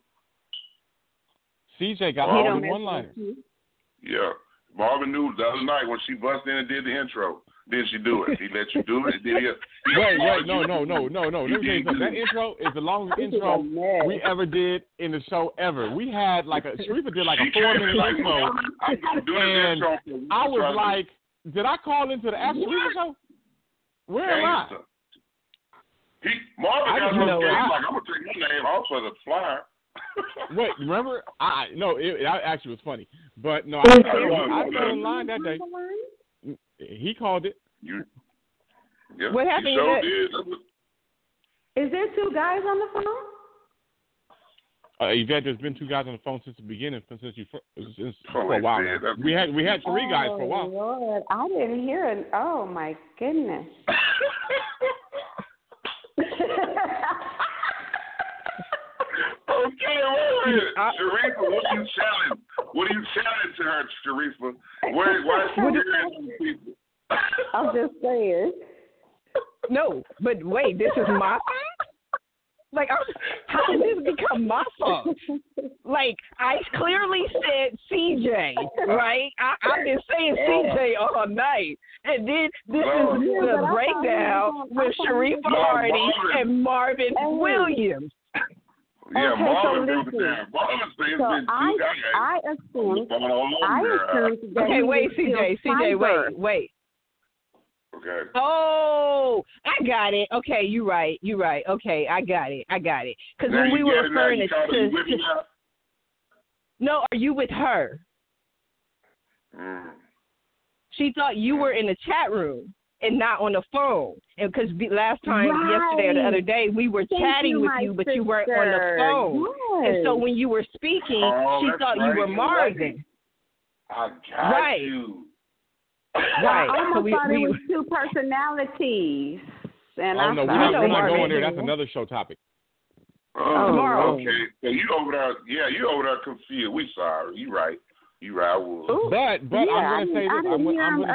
CJ got all the one-liners. Yeah, Marvin knew the other night when she busted in and did the intro. Did she do it? He let you do it? Did he? Wait, no. Let me tell you something. That intro is the longest intro we ever did in the show ever. We had Sharifa did like a 4-minute intro, and I was like, did I call into the Ask Sharifa show? Where am I? Marvin got no game. I'm gonna take your name off of the flyer. Wait, remember? It actually was funny, but no, I fell in line that day. He called it. What happened? Is there 2 guys on the phone? Yvette, there's been 2 guys on the phone since the beginning, for a while. We had 3 guys for a while. Lord, I didn't hear it. Oh my goodness. Okay, wait. Sharifa, what are you challenging to her, Sharifa? Why is she hearing people? I'm just saying. No, but wait, this is my fault? How did this become my fault? I clearly said CJ, right? I've been saying CJ all night. And then this is the breakdown with Sharifa Hardy and Marvin Williams. Yeah, okay, Marvin so broke it down. Marvin's been 2 guys. I assumed that okay, wait, CJ, wait. Okay. Oh, I got it. Okay, you're right. Okay, I got it. Because when we were referring to no, are you with her? She thought you were in the chat room and not on the phone. And because last time, yesterday or the other day, we were chatting with you, but you weren't on the phone. Yes. And so when you were speaking, she thought you were Marvin. I got you. Right. I almost thought it was 2 personalities. And no, we're not going there. That's another show topic. Tomorrow. Okay. So you over there confused. We sorry. You right. I will. But I'm going to say this. I'm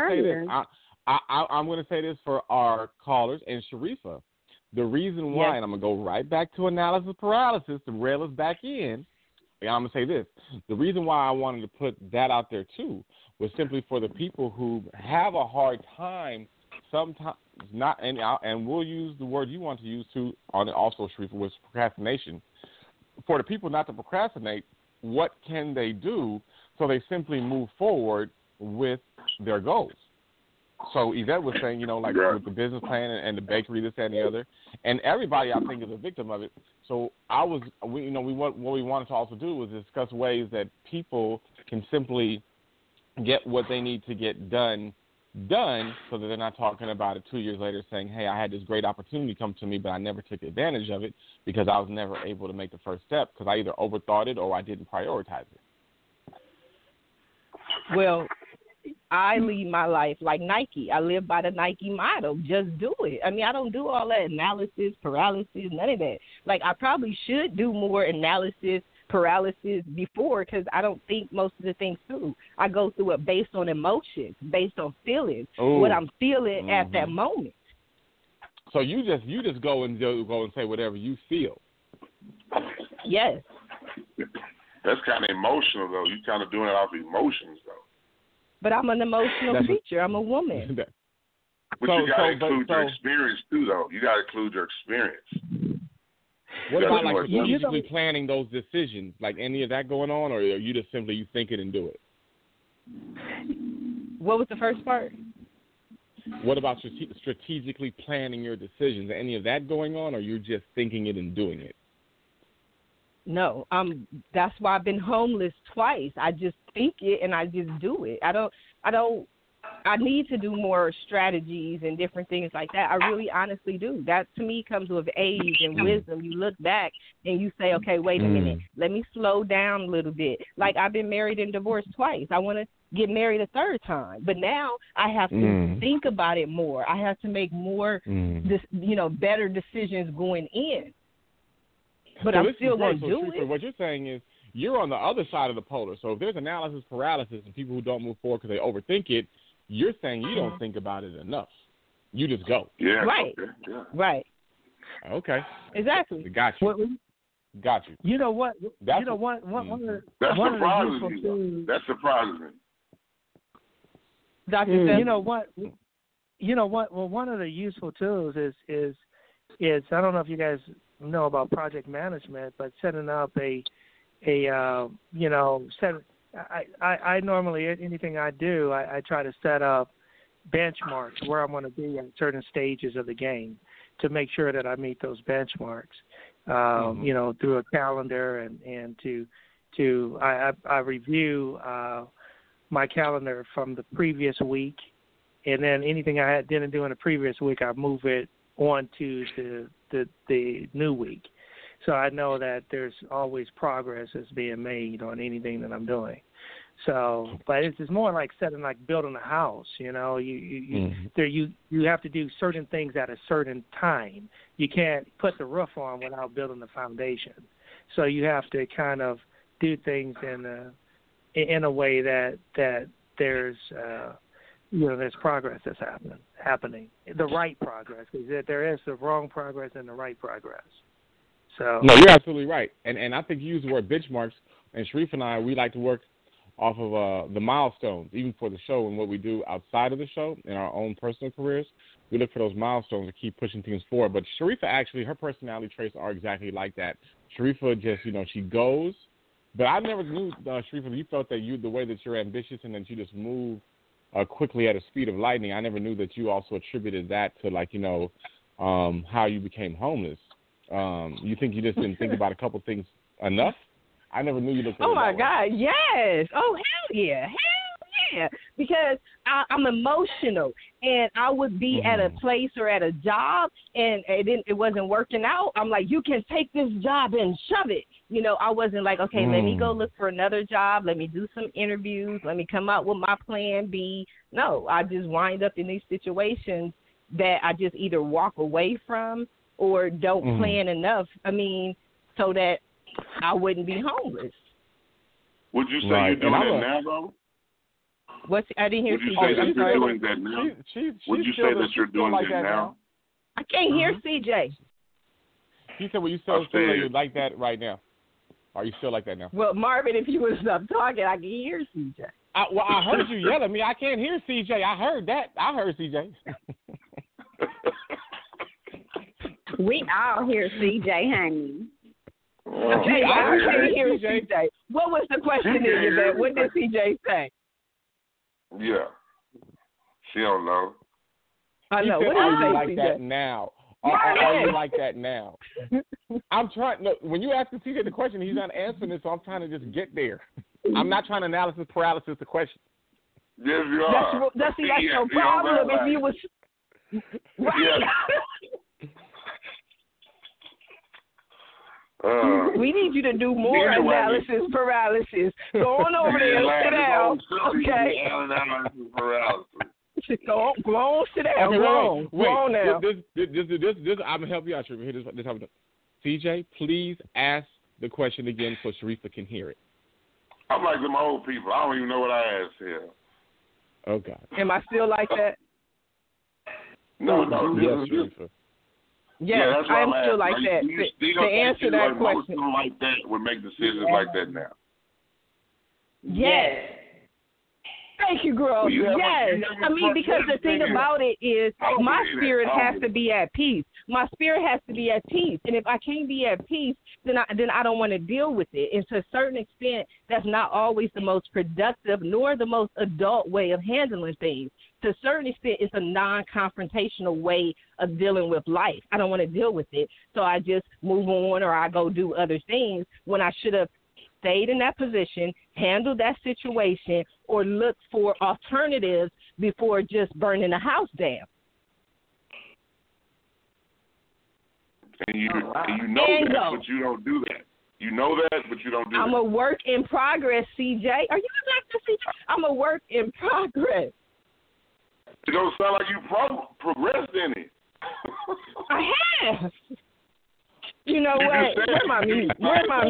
going to say this for our callers and Sharifa. The reason why, and I'm going to go right back to analysis paralysis to rail us back in. I'm going to say this. The reason why I wanted to put that out there, too, was simply for the people who have a hard time sometimes not, and we'll use the word you want to use, too, on it also, Sharifa, was procrastination. For the people not to procrastinate, what can they do so they simply move forward with their goals? So Yvette was saying, with the business plan and the bakery, this and the other, and everybody I think is a victim of it. So what we wanted to also do was discuss ways that people can simply get what they need to get done, so that they're not talking about it 2 years later saying, hey, I had this great opportunity come to me, but I never took advantage of it because I was never able to make the first step because I either overthought it or I didn't prioritize it. Well, I lead my life like Nike. I live by the Nike motto, just do it. I mean, I don't do all that analysis, paralysis, none of that. I probably should do more analysis, paralysis before because I don't think most of the things through. I go through it based on emotions, based on feelings, what I'm feeling at that moment. So you just go and say whatever you feel. Yes. That's kind of emotional, though. You're kind of doing it off emotions, though. But I'm an emotional creature. I'm a woman. But you got to include your experience, too, though. You got to include your experience. What about strategically planning those decisions? Any of that going on, or are you just simply you think it and do it? What was the first part? What about strategically planning your decisions? Any of that going on, or you're just thinking it and doing it? No, that's why I've been homeless twice. I just think it and I just do it. I need to do more strategies and different things like that. I really honestly do. That to me comes with age and wisdom. You look back and you say, okay, wait a minute. Let me slow down a little bit. I've been married and divorced twice. I want to get married a third time. But now I have to think about it more. I have to make more, better decisions going in. But I'm still going to do it. What you're saying is you're on the other side of the polar. So if there's analysis paralysis and people who don't move forward because they overthink it, you're saying you don't think about it enough. You just go. Yeah. Right. Okay. Yeah. Right. Okay. Exactly. Got you. Got you. You know what? That surprises me. That surprises me. Dr. You know what? you know what? Well, one of the useful tools is I don't know if you guys know about project management, but setting up I normally, anything I do, I try to set up benchmarks where I'm going to be at certain stages of the game to make sure that I meet those benchmarks, through a calendar and I review my calendar from the previous week, and then anything I didn't do in the previous week, I move it on to the new week. So I know that there's always progress that's being made on anything that I'm doing. So, but it's more like building a house. You have to do certain things at a certain time. You can't put the roof on without building the foundation. So you have to kind of do things in a way that there's there's progress that's happening, the right progress. Because there is the wrong progress and the right progress. So no, you're absolutely right, and I think you use the word benchmarks. And Sharif and I, we like to work off of the milestones, even for the show and what we do outside of the show in our own personal careers. We look for those milestones to keep pushing things forward. But Sharifa, actually, her personality traits are exactly like that. Sharifa just, she goes. But I never knew, Sharifa, you felt that the way that you're ambitious and that you just move quickly at a speed of lightning. I never knew that you also attributed that to, how you became homeless. You think you just didn't think about a couple things enough? I never knew you looked at it. Oh, my God, yes. Oh, hell yeah. Because I'm emotional, and I would be at a place or at a job, and it wasn't working out. I'm like, you can take this job and shove it. I wasn't like, okay, let me go look for another job. Let me do some interviews. Let me come up with my plan B. No, I just wind up in these situations that I just either walk away from or don't plan enough, so that I wouldn't be homeless. Would you say you're doing that now, though? I didn't hear CJ. Would you say that you're doing that now? Would you say that you're doing that now? I can't hear CJ. He said, well, you still feel like that right now? Are you still like that now? Well, Marvin, if you would stop talking, I can hear CJ. I heard you yell at me. I can't hear CJ. I heard that. I heard CJ. We all hear CJ, honey. Okay, I can't hear CJ. What was the question in your bed? What did CJ say? Yeah. She don't know. I know. What are did you say, like CJ? that now? Are you like that now? I'm trying. No, when you ask CJ the question, he's not answering it, so I'm trying to just get there. I'm not trying to analysis paralysis the question. Yes, you are. That's no problem if you was. Right. We need you to do more analysis paralysis. Go on over there and sit down. Okay. Analysis paralysis. Go on, sit down. Okay, go on now. This I'm gonna help you out, Sharifa. This how we do. CJ, please ask the question again so Sharifa can hear it. I'm like them old people. I don't even know what I asked here. Oh God. Am I still like that? No. Yes, Sharifa. Yes, that's I'm I'm still like asking. that. To answer that question. Like that would make decisions like that now. Yes. Thank you, girl. Yes. Because the thing about it is my spirit has to be at peace. My spirit has to be at peace. And if I can't be at peace, then I don't want to deal with it. And to a certain extent, that's not always the most productive nor the most adult way of handling things. To a certain extent, it's a non-confrontational way of dealing with life. I don't want to deal with it. So I just move on or I go do other things when I should have stayed in that position, handled that situation, or looked for alternatives before just burning the house down. And you know that, but you don't do that. You know that, but you don't do that. I'm a work in progress, CJ. Are you like to CJ? I'm a work in progress. It don't sound like you progressed in it. I have. You know what? Where's my mute? Where's my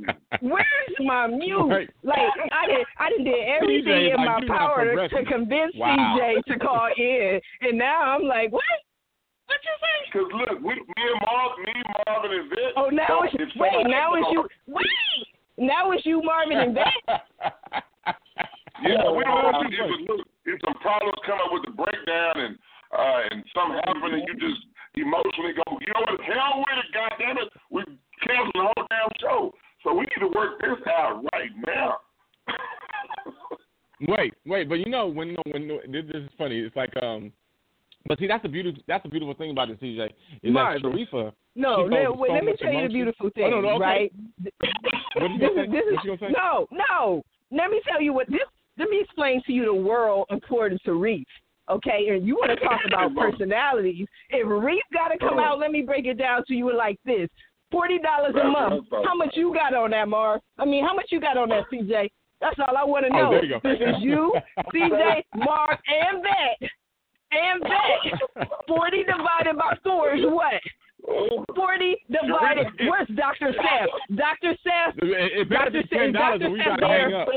mute? Right. Like I did everything in my power to convince CJ to call in, and now I'm like, what? What you say? Because look, me and Marvin and Vic. Oh, now it's you, Marvin and Vic. Yeah, we don't want you. If some problems come up with the breakdown and something happened and you just emotionally go, you know what, hell with it, goddammit, we canceled the whole damn show. So we need to work this out right now. Wait, but you know when this is funny. It's like but see that's the beautiful thing about it, CJ. Is that Sharifa? No, let me tell you the beautiful thing, okay. right? What you gonna say? No. Let me tell you what this. Let me explain to you the world according to Reef. Okay, and you want to talk about personalities? If Reef got to come out, let me break it down to you like this: $40 a month. How much you got on that, Marv? I mean, how much you got on that, CJ? That's all I want to know. There you go. This is you, CJ, Marv, and Bet. 40 divided by 4 is what? 40 divided. Where's Dr. Seth? Dr. Seth. Dr. Seth. $10 and we got to hang up.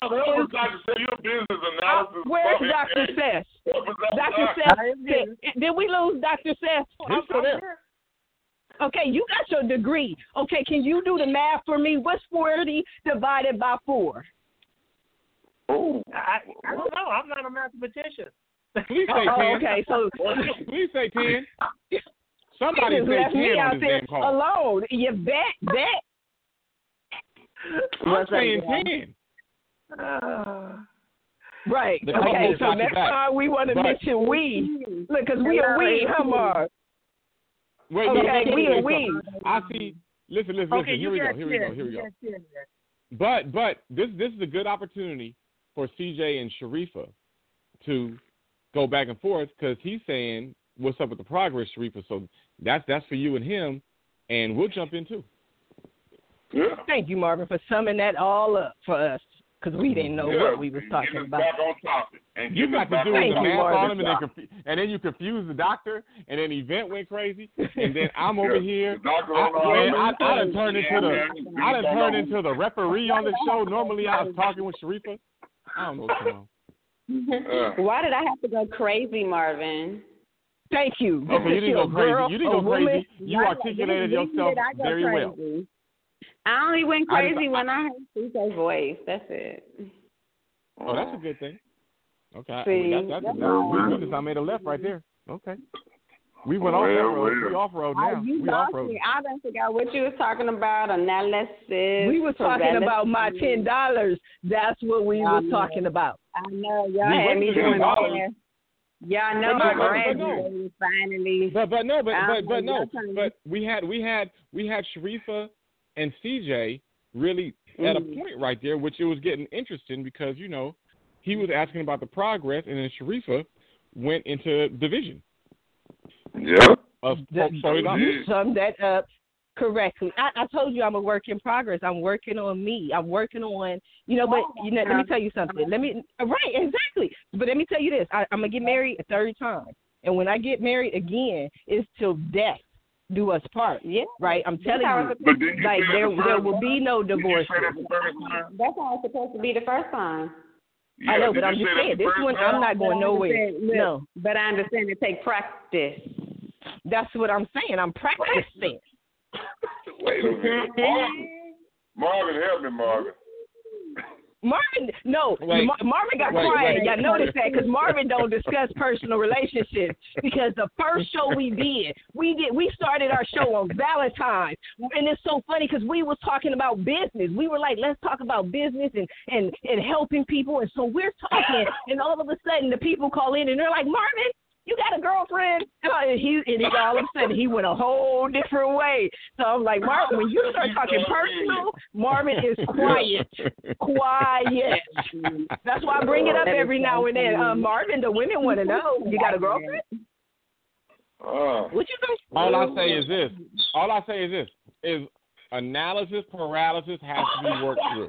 Where's Dr. Seth? Dr. Seth. Did we lose Dr. Seth? He's still there. Okay, you got your degree. Okay, can you do the math for me? What's 40 divided by 4? Oh, I don't know. I'm not a mathematician. Please say 10. Okay, so please say 10. Somebody say 10 on this damn call. Alone. You bet. I'm saying 10. Right. Okay, so next time we want to mention we. Look, because we are we, huh, Marv? Wait, okay, no, we are we. I see. Listen. Okay, here we go. But this is a good opportunity for CJ and Sharifa to go back and forth because he's saying, what's up with the progress, Sharifa? So that's for you and him, and we'll jump in too. Yeah. Thank you, Marvin, for summing that all up for us because we didn't know what we was talking about. Back on topic and you got to do the math on him, and then you confuse the doctor, and then the event went crazy, and then I'm over here. I done turned into the referee on the show. Normally I was talking with Sharifa. I don't know what's going on. Why did I have to go crazy, Marvin? Thank you. Okay, you didn't go crazy. You didn't go crazy. You articulated yourself very well. I only went crazy when I heard CJ's voice. That's it. Oh, that's a good thing. Okay. I made a left right there. Okay. We went off that road. We off-road now. We off-road. I don't forget what you was talking about, analysis. We were talking about my $10. That's what we were talking about. I know. Y'all had me doing that. Yeah, I know. I graduated finally. But we had Sharifa and CJ really at a point right there, which it was getting interesting because he was asking about the progress, and then Sharifa went into division. Yeah. You summed that up correctly. I told you I'm a work in progress. I'm working on me. I'm working on, let me tell you something. Right, exactly. But let me tell you this. I'm going to get married a third time. And when I get married again, it's till death do us part. Yeah. Right? I'm telling you. Like, there will be no divorce. That's how it's supposed to be the first time. Yeah, I know, but I'm just saying, this one, I'm not going nowhere. No. But I understand it takes practice. That's what I'm saying. I'm practicing. Wait a minute. Marvin, help me, Marvin. Marvin got quiet. Y'all noticed that because Marvin don't discuss personal relationships. Because the first show we started our show on Valentine's, and it's so funny because we was talking about business. We were like, let's talk about business and helping people, and so we're talking, and all of a sudden the people call in and they're like, Marvin, you got a girlfriend? And all of a sudden he went a whole different way. So I'm like, Marvin, when you start talking personal, Marvin is quiet. That's why I bring it up every now and then. Marvin, the women want to know, you got a girlfriend? What you think? All I say is this, is analysis paralysis has to be worked through.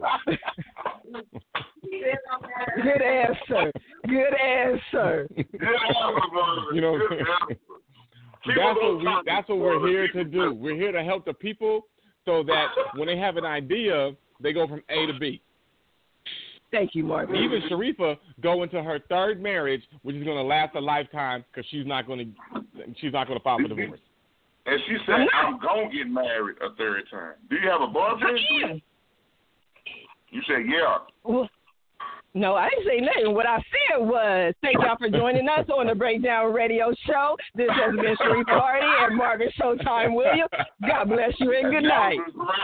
Good answer. That's what we're here to do. We're here to help the people so that when they have an idea, they go from A to B. Thank you, Marvin. Even Sharifa go into her third marriage, which is going to last a lifetime because she's not going to file for divorce. And she said, I'm going to get married a third time. Do you have a boyfriend? Yeah. You said, yeah. Well, No, I didn't say nothing. What I said was, thank y'all for joining us on the Breakdown Radio Show. This has been Sharif Hardy and Margaret Showtime Williams. God bless you and good night.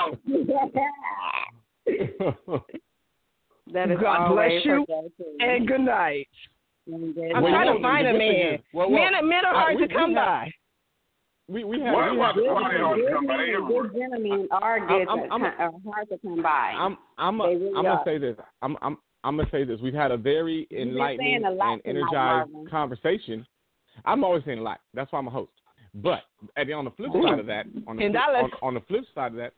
That is God bless you and good night. I'm trying to find a man. Men are hard to come by. We have Good gentlemen are hard to come by. I'm gonna say this. I'm gonna say this. We've had a very enlightening and energized conversation. I'm always saying a lot. That's why I'm a host. But on the flip side of that, on the flip side of that,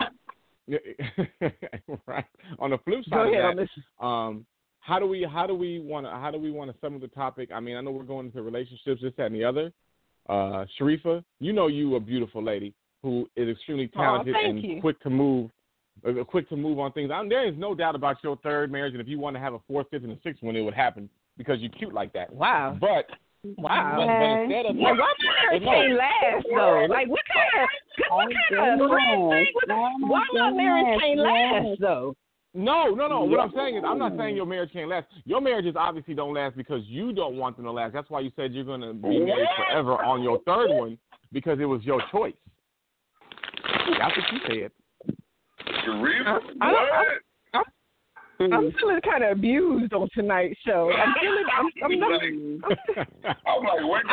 right? On the flip side of that, how do we want to sum up the topic? I mean, I know we're going into relationships, this, that, and the other. Sharifa, you know you a beautiful lady who is extremely talented and quick to move on things. There is no doubt about your third marriage, and if you want to have a fourth, fifth, and a sixth one, it would happen because you're cute like that. Wow. But instead of why marriage can't last though? Like what kind of thing? Why my marriage can't last though? No. What I'm saying is, I'm not saying your marriage can't last. Your marriages obviously don't last because you don't want them to last. That's why you said you're going to be married forever on your third one because it was your choice. That's what you said. I'm feeling kind of abused on tonight's show. I'm like, wait,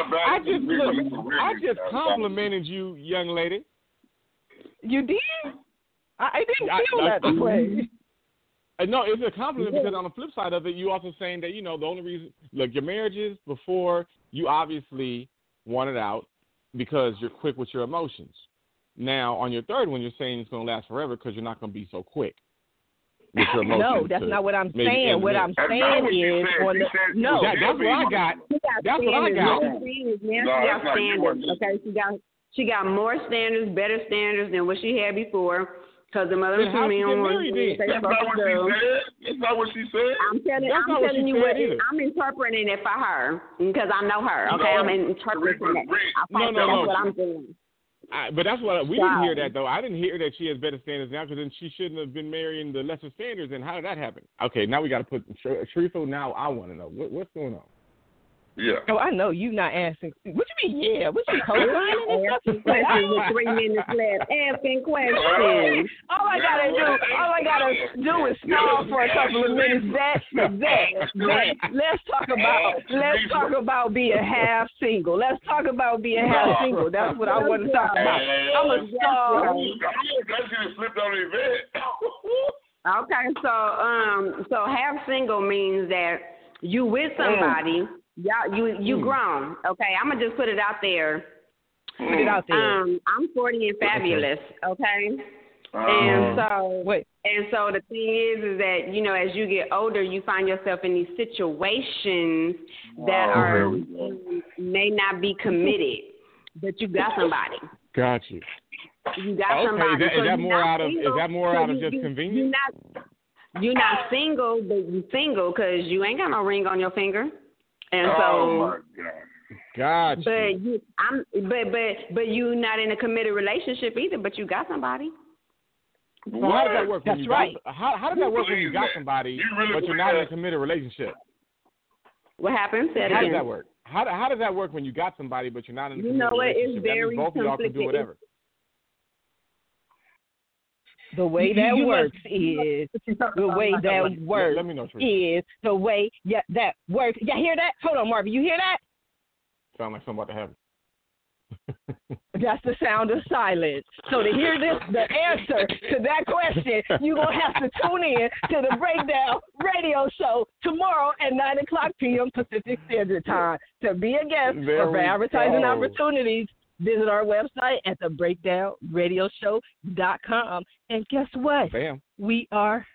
I just complimented you, young lady. You did? I didn't feel that way. No, it's a compliment because on the flip side of it, you also saying that, the only reason, look, your marriages before, you obviously wanted out because you're quick with your emotions. Now, on your third one, you're saying it's going to last forever because you're not going to be so quick with your emotions. No, that's not what I'm saying. What I'm saying is, that's what I got. That's what I got. She got standards. Okay, she got more standards, better standards than what she had before. Because the mother to me on That's not what she said. I'm telling you what I'm interpreting it for her because I know her. Okay, I'm interpreting it. That's what I'm doing. But that's what we didn't hear that though. I didn't hear that she has better standards now because then she shouldn't have been marrying the lesser standards. And how did that happen? Okay, now we got to put Sharifa. Now I want to know what's going on. Yeah. Oh, I know you not asking. What you mean? Yeah. What you co-signing? Asking questions with 3 minutes left. Asking questions. All I gotta do is stall for a couple of minutes. Let's talk about being half single. Let's talk about being half single. That's what I want to talk about. I'm a stall. That shit slipped on the event. Okay, so half single means that you with somebody. You grown. Okay, I'm gonna just put it out there. I'm 40 and fabulous. Okay, and so the thing is that as you get older, you find yourself in these situations that may not be committed, but you got somebody. Got you. You got somebody. Is that more out of just convenience? You're not single, but you're single because you ain't got no ring on your finger. And so, gotcha. But you're not in a committed relationship either. But you got somebody. So how does that work? That's right. How does that work when you got somebody, but you're not in a committed relationship? What happened? How does that work? How does that work when you got somebody, but you're not in a committed relationship? It's very both of y'all can do whatever. The way that works is the way that works is the way that works. Y'all hear that? Hold on, Marvin. You hear that? Sound like something about to happen. That's the sound of silence. So to hear the answer to that question, you're going to have to tune in to the Breakdown Radio Show tomorrow at 9:00 p.m. Pacific Standard Time. To be a guest or for advertising opportunities, visit our website at thebreakdownradioshow.com. And guess what? Bam. We are